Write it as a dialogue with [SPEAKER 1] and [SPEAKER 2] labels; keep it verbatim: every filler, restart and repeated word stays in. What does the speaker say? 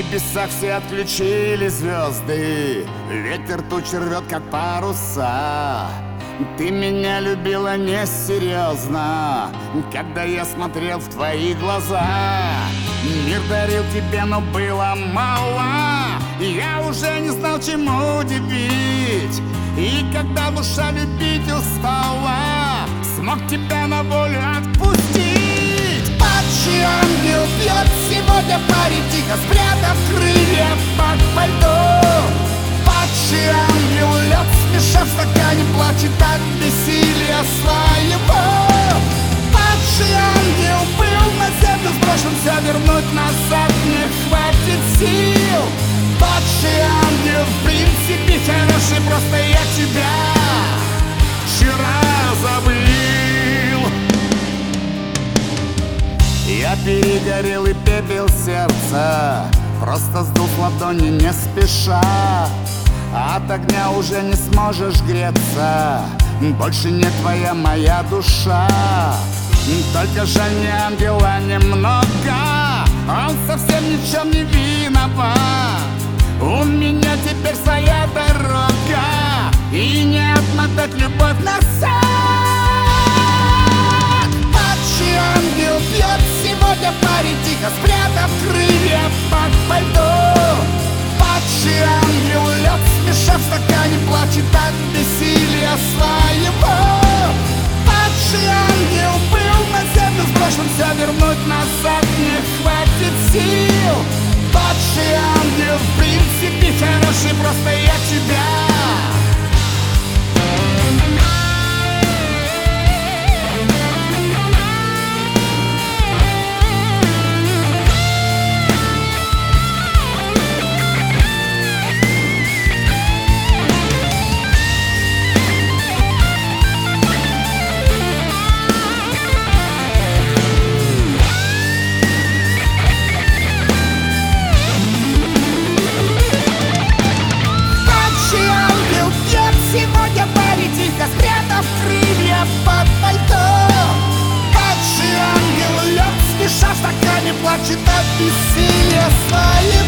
[SPEAKER 1] небесах все отключили звезды, ветер тучи рвет, как паруса. Ты меня любила несерьезно, когда я смотрел в твои глаза. Мир дарил тебе, но было мало, и я уже не знал, чему удивить. И когда душа любить устала, смог тебя на волю отпустить. Падший ангел бьет сегодня паре, тихо спрятав крылья под пальто. Падший ангел лед, смеша в стакане, плачет от бессилия своего. Падший ангел был на землю сброшен, все вернуть назад не хватит сил. Падший ангел в принципе хороший, просто я тебя вчера забыл. Я перегорел и пепел сердца просто сдул с ладони не спеша. От огня уже не сможешь греться, больше не твоя моя душа. Только жаль, не ангела немного, он совсем ни в чем не виноват. У меня теперь своя дорога, и не отмотать любовь назад. Падший ангел бьет сегодня паре, тихо спрятав крылья под пальто. Падший ангел лед, смеша в стакане, плачет от бессилия своего. Падший ангел был на землю сброшен, все вернуть назад не хватит сил. Падший ангел в принципе хороший, просто я тебя спрятав крылья под пальто. Падший ангел лед, смеша в стакане, плачет от бессилия своего.